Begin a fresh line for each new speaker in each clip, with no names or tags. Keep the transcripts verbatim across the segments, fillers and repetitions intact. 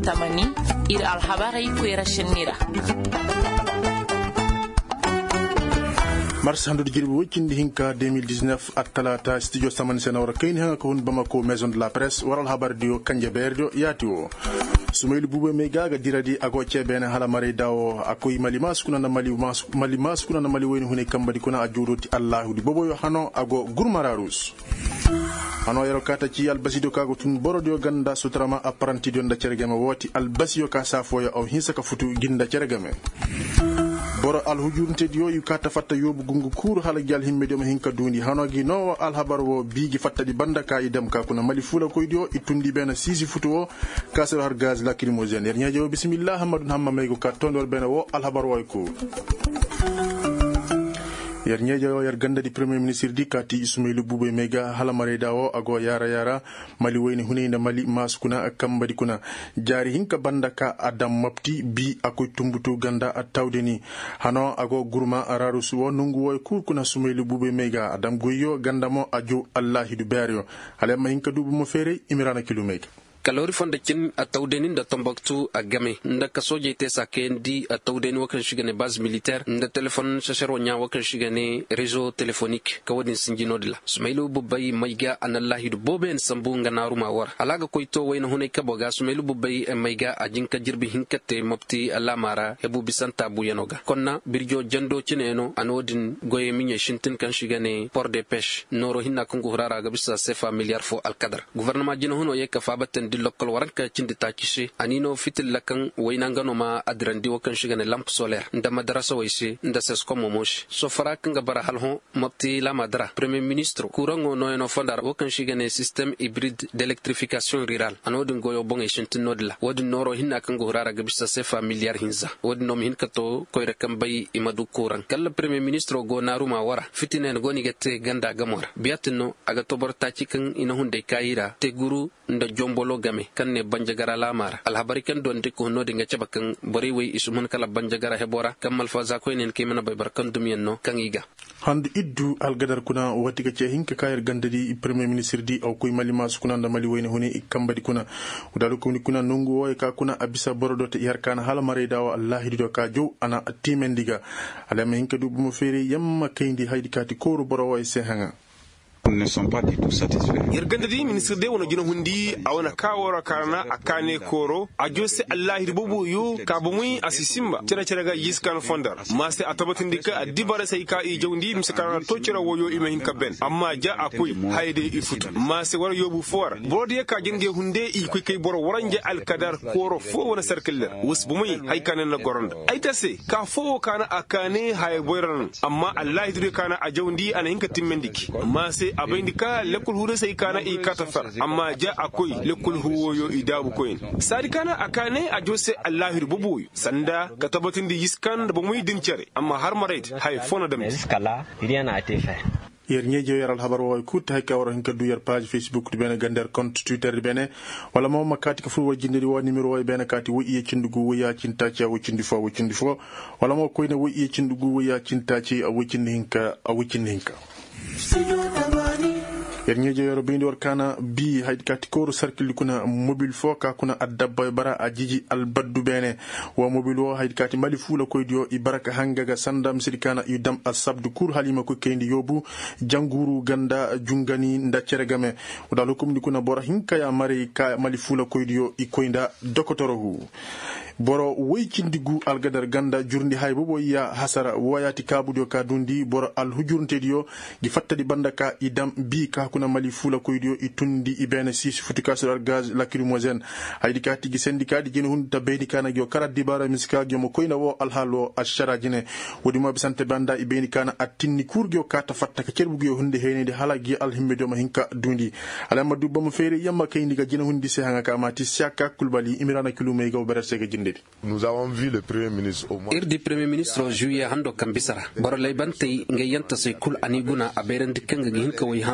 tamani ir alhabarai kuera shenira
mars handu jirbi wikindi hinka deux mille dix-neuf at talata studio saman sena wara kayni hanga ko Bamako maison de la presse waral habar dio kanje berdio yati o Soumaïlou Boubé Mega diradi ago cebene hala mari dawo akoy mali maskuna na mali mas mali maskuna na mali woni hune kambadi kuna ajuroti Allah di bobo yo hano ago gurmararus hano yero kata ci albasido kago tun borodio ganda sutrama apprenti don da cergame woti albasiyo ka safoyo aw hinsa ka futu ginda cergame boro alhujunte dio yu kata fatta yobu gungu kur hala gal himme dem hinka dundi hanogi no alhabar wo bigi fatta di banda ka idem ka kuna mali fula koy dio itundi bena sisi futu wo kasero har gaz lacrymogène yer nyaajo bismillah hamadun hamma mego ka tondor bena wo alhabar way ko yer nyaajo yer ganda di premier ministre di kati Soumaïlou Boubé Mega hala mare dawo ago yara yara mali wayni hunina mali maskuna kambadi kuna jari hinka banda ka adam mapti bi akoy tumbutu ganda attawdeni hano ago gurma ararus wo nungu woy kurkuna Soumaïlou Boubé Mega adam goyo gandamo ajo Allah hidu berio hale ma hinka dubu mo fere imirana kilomètre
kalori fonda kin atawdeni nda Tombouctou agame nda kasoje te sakendi atawdeni wakan shigane base militaire nda telephone shasharo nya wakan shigane réseau téléphonique kawadin sinjino dila Soumaïlou Boubé Mega anallahi du boben sambunga naruma war alaga koyto wayna hunay kaboga Soumaïlou Boubé Mega ajinka jirbi hinkate mopti alamara hebu bisanta buyanoga konna birjo jando cineno anodin goye minye shintin kan shigane port de pêche noro hinna kungu hurara gabisa sefa milliard fo alqadar gouvernement jino huno yeka fabaten di lokal waranka cindi takishi anino fitil lakan waynangano ma adrandi wakan shigane lampe solaire nda madrasa waysi nda sesco momosh so fara kanga bara halho mopti la madra premier ministre kurango noyeno fondar wakan shigane système hybride d'électrification rurale anodin goyo bonge shintinodla wodi noro hinna kanga hurara gabisa sefa milliard hinza wodi nom hinkato koyre kambay imadu kuran kala premier ministre go naruma wara fitinen goni gette ganda gamora biatino aga toborta cikan ina hunde kayira te guru nda jombolo game kanne banjagara lamara alhabari kan don de ko no de nga cabakan bari way isumun kala banjagara hebora kamal faza ko enen kemena bay barkan dum yenno kangiga
hande iddu algadar kuna watiga ce hinka kayar gandadi premier ministre di aw koy mali mas kuna nda mali wayne hone ikambadi kuna udalu ko ni kuna nungu way ka kuna abisa borodo te yarkana hala mare dawa Allah hido ka jow ana timendiga alama hinka du mo fere yamma kayndi haydi kati koru boro way se hanga
ne sont pas du tout satisfaits.
Yergandadi ministre de wona gina hundi awana kawara karana akane koro ajose Allah hirbubu yu kabumui asisimba cera cera ga yiskan fondar maste atabatin dika adibara sai ka i jawndi misakana to cera woyo imahin kaben amma ja akui hayde ifutu maste war yobu for brodi ka genge hunde i kuy kay boro waranje alkadar koro fo wona circle wasbumui haykana na goronda aitase ka fo kana akane hay boyran amma Allah hidu kana ajawndi ana hinka timmendiki maste abindika lekul hure sai kana i katafar amma ja akoi lekul huwoyo idabu koyin sadi kana akane a jose Allah rububu sanda ka tabatin di yiskan da bamu din cere amma har marait hay fona da
miskala rien n'a été fait
yer nyeje yaral habar way kut hay ka waro hinka du yer page facebook du bene gander compte twitter bene wala mo makati ka fu wajindiri wa numéro way bene kati wo iye cindugu wo ya cinta ci wo cindi fo wo cindi fo wala mo koyne wo iye cindugu wo ya cinta ci wo cindi hinka wo cindi hinka yer nyeje yoro bindi war kana bi haydi kati koru circle kuna mobile fo ka kuna adabba bara ajiji albaddu bene wa mobile wo haydi kati mali fula koydio i baraka hangaga sandam sirikana yu dam asabdu kur halima ko kendi yobu janguru ganda jungani nda ceregame wadalo komni kuna bora hinka ya mari ka mali fula koydio i koynda dokotorohu boro weycindigu algadar ganda jurndi hay bobo ya hasara wayati kabudio ka dundi boro al hujurntedio di fattadi bandaka idam bi ka kuna mali fula koydio itundi ibene six futikasar gaz lacrymogène haydi kati gi syndicat di jeni hunda beedi kana gyo karat dibara miska gyo mo koyna wo alhalo asharajine wodi mo bisante banda ibeni kana atinni kurgyo kata fatta ka cerbugyo hunde heynede halagi alhimmedo ma hinka dundi alama dubba mo fere yamma kayndi ga jeni hundi se hanga ka mati siaka kulbali imirana kilumey go berese ga
nous avons vu le premier ministre au mois
irdi premier ministre juya hando kambisara baro laybante ngeyanta sai kul aniguna aberan dikanga gihinka way hanse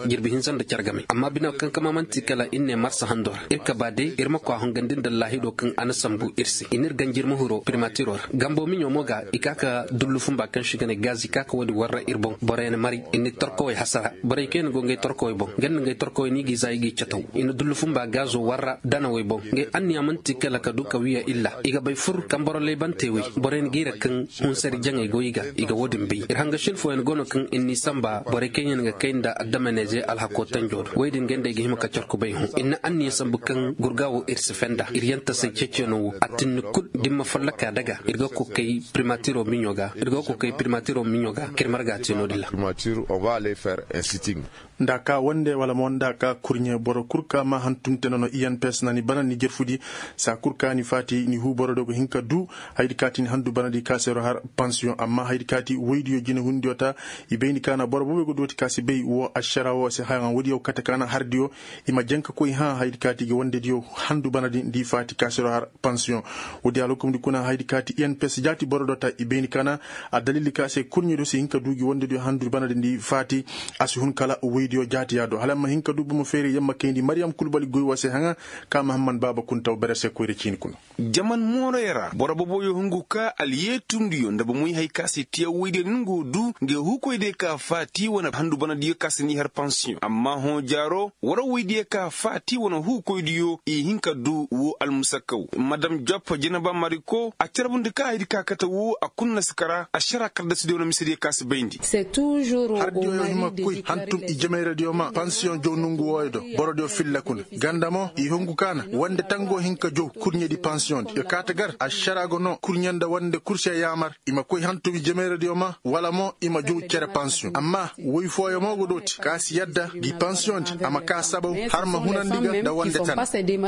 jirbi hinsan da cargame amma bina kan kama manti kala inne marsa handor irka bade irma ko hongandin da lahido kan anasambu irsi inir ganjir muhuro primatiror gambo minyo moga ikaka dullu fumba kan shigane gazi kaka wadi warra irbon borene mari inni torko hasara bore ken go ngay torko bon gen ngay torko ni gi zay gi chataw in dullu fumba gazo warra dana way bon ngay anni amanti kala ka duka wiya illa iga bay fur kamboro le bantewi borene gira kan un sari jangay go iga iga wodin bi ir hanga shin fo en gono kan inni samba bore kenyen nga kenda adamaneje al hakotan jod waydin gende gi himaka chorko bay hu inna anni sambu kan gurgawo irse fenda ir yanta sai checheno atin kud dimma fallaka daga irga ko kay primatiro minyoga irga ko kay primatiro minyoga kirmarga tino dilla
primature on va aller faire un sitting
ndaka wonde wala mon ndaka kurnye boro kurka ma hantumte nono iyan pes nani bana ni jerfudi sa kurka ni fati ni hu boro dogo hinka du haydi kati ni handu bana di kasero har pension amma haydi kati weydiyo jine hundiota ibeni kana boro bobe go doti kasi bey wo ashara wo se hayan wodi o kata kana hardiyo ima jenka koy ha haydi kati ge wonde dio handu bana di, di fati kasero har pension wodi alokum di kuna haydi kati iyan pes jati boro dota ibeni kana a dalili kase kurnye do se hinka dugi wonde dio handu bana di fati asu hun kala dio jati yado halamma hinka dubu mo fere yamma kendi Mariam Kulbali goy wase hanga ka Muhammad Baba kuntaw berese ko recin kun
jaman morera bora bobo yo hunguka aliyetum dio ndabo muy hay kasi tiya wide nungu du nge hukoy de ka fati wona handu bana dio kasi ni har pension amma hon jaro wara wide ka fati wona hukoy dio e hinka du wo al musakkaw madam Joppa Jenaba Mariko a cerbunde ka haydi ka kata wo akunna sikara a shara karda su dio misiri kasi bendi
c'est toujours
har dio hima koy hantum i radio ma pension jo nungu woydo borodo filla kun gandamo i hongu kana wande tango hinka jo kurnye di pension e katagar a sharago no kurnyanda wande kurse yamar ima koy hantu bi jeme radio ma wala mo ima jo cere pension amma woy foyo mo godoti kasi yadda di pension ama ka sabo har ma hunandiga da wande tan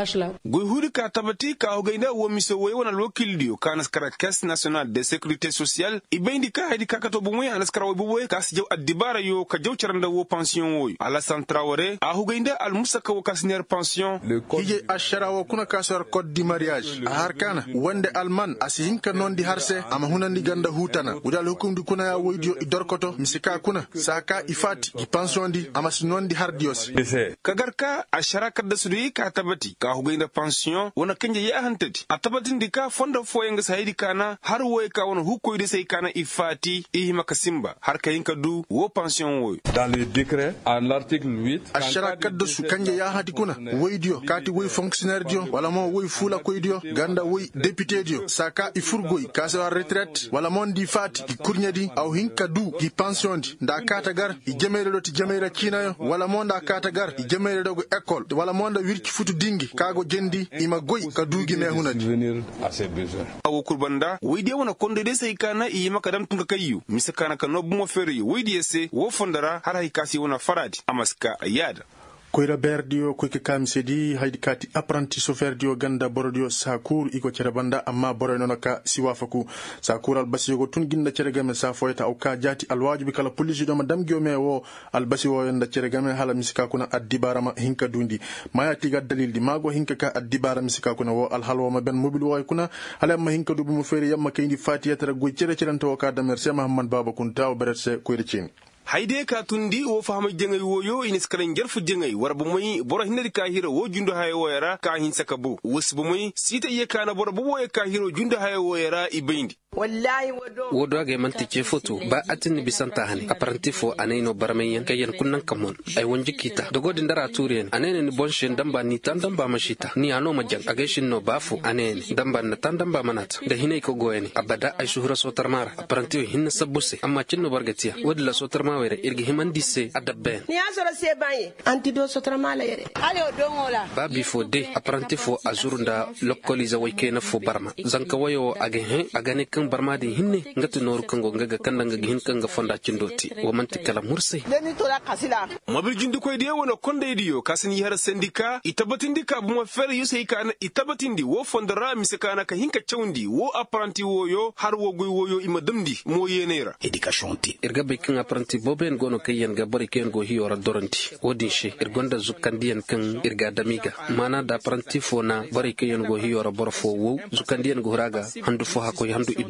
goy hudi ka tabati ka ogayda wo miso woy wona lokil dio kana skara caisse nationale de sécurité sociale i bendi ka hadi kakato bu moy anaskara wo bu boy kasi jaw addibara yo ka jaw ceranda wo pension Alassane Traoré a hugaynde al musaka wo kasner pension
hije ashara wo kuna kasar code di mariage a harkana wande alman asihinka nondi harse ama hunandi ganda hutana udal hukum di kuna ya woidio idorkoto misika kuna saka ifati di pension di ama sinondi hardios
kagarka ashara kadda sudi ka tabati ka hugaynde pension wona kanje ya hantati atabati ndika fonda foyenga sayidi kana har woy ka wona hukoyde say kana ifati ihima kasimba har kayinka du wo pension wo
dans le décret en l'article huit
ashara kaddo su kanje ya hadi kuna woidio kati woy fonctionnaire dio wala mo woy fula koy dio ganda woy député dio saka ifurgoy kasa retraite wala mon di fati di kurnyadi aw hinka du di pension di nda kata gar i jemere do ti jemere kinayo wala mo nda kata gar i jemere do go école wala mo nda wirki futu dingi kago jendi ima goy ka dugi me hunadi
venir à ses besoins
aw kurbanda woyde wona konde de say kana i makadam tunga kayu misakana ka no bumo feri woyde se wo fondara har hay kasi wona faradi amaska yada
koyra berdio koyke kamsedi haydi kati apprenti chauffeur dio ganda borodio sakur iko cere banda amma boro nono ka siwafaku sakur albasi go tun ginda cere game sa foyta o ka jati alwajibi kala police do madam giome wo albasi wo yanda cere game hala misika kuna addibarama hinka dundi maya tiga dalil di mago hinka ka addibara misika kuna wo al halwa ma ben mobile wo kuna hala ma hinka dubu mu fere yamma kayndi fatiya tara go cere cere to ka da merci Muhammad Baba kunta o beretse koyre cin
hayde ka tundi wo fahama jengay woyo inis kala jarfu jengay warbu moy boro hinadi ka hiro wo jundo hay woyara ka hin sakabu wusbu moy sita ye kana boro bo woy ka hiro jundo hay woyara ibindi
wallahi
wodo age manti ce foto ba atin bisanta hani apprenti fo aneno barmayen kayen kunnan kamon ay wonji kita dogodi ndara turien anene ni bonshen damba ni tan damba mashita ni ano majang age shinno bafu anene damba na tan damba manat da hinay ko goyeni abada ay shuhura sotar mara apprenti hinna sabuse amma cinno bargatia wodla sotar mawere irgi himandisse adabben
ni asoro se baye antido sotar mala yere ale odongola
babi fo de apprenti fo azurunda lokoliza waykena fo barma zanka wayo age he agane barmadi hinne ngati noru kango ngaga kandanga hin kanga fonda cindoti wo manti kala murse
deni to la kasila
mabil jindi koy de wona konde diyo kasani yara sendika itabatindika bu mo fer yusay kana itabatindi wo fondara misekana ka hinka chawndi wo apprenti wo yo har wo goy wo yo imadamdi mo yenera education ti
irga be kin apprenti boben gono kayen ga bari ken go hiyora doranti wodishi irgonda zukandiyan kan irga damiga mana da apprenti fona bari kayen go hiyora borfo wo zukandiyan go raga handu fo hako handu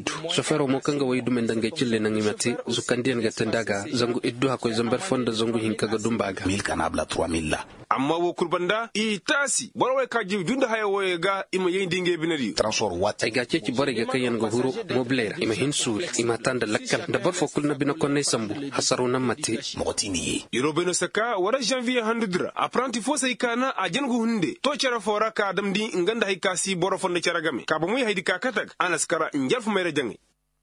abdu chauffeur mo kanga way dumen dange cille nangimati zukandian gatendaga zangu iddu hakoy zamber fonda zangu hinkaga dumbaga
mille kanabla trois mille
amma wo kurbanda i tasi borwe kaji junda haya woye ga ima yindinge binari
transport wat
ay ga ceci bore ga kayen go huro moblera ima hinsul ima tanda lakkal da bar fokul na bina konne sambu hasaru namati
mogotini
irobeno saka wara janvier handudra apprenti fo sai kana a jangu hunde to cara fora ka damdi nganda hay kasi boro fonde cara game ka bamu haydi ka katak anaskara njalfu mere jangi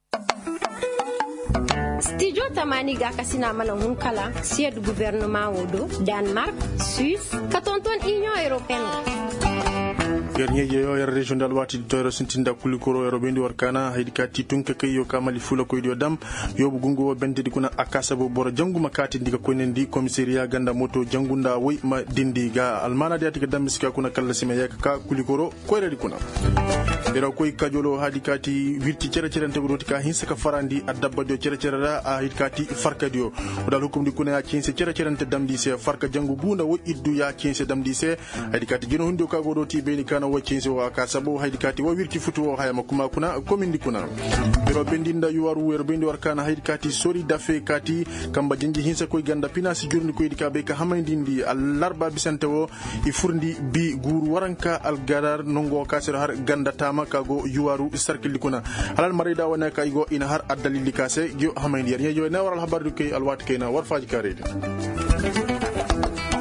Studio Tamani ga kasina mana hun kala siège gouvernement wodo Danemark, Suisse, katonton Union Européenne.
Dernier yeyo ya region dalwati toro sintinda kulikoro ya robendi warkana haidikati tunke kayo kamali fula ko idio dam yobu gungo bente dikuna akasa bo boro jangu makati ndika ko nendi komisaria ganda moto jangunda way ma dindi ga almana diati dam miska kuna kala sima yak ka kulikoro ko re dikuna bera koy kajolo hadikati wirti cere cere nte godoti ka hinsa ka farandi adabba do cere cere da hadikati farka dio dal hukum dikuna ya kinse cere cere nte damdi se farka jangu bunda wo iddu ya kinse damdi se hadikati jino hundo ka godoti be kana wakinse wa kasabo haydikati wa wirti futu wa hayama kuma kuna komindi kuna biro bendinda yuwaru wer bendi warkana haydikati sori dafe kati kamba jinji hinsa koy ganda pinasi jurni koy dikabe ka hamayndindi allarba bisantewo i furndi bi guru waranka algadar nongo kasir har ganda tama kago yuwaru sarkil kuna halal marida wana kaygo ina har addalili kase yo hamayndi yer yo na waral habardu kay alwat kayna war faji karede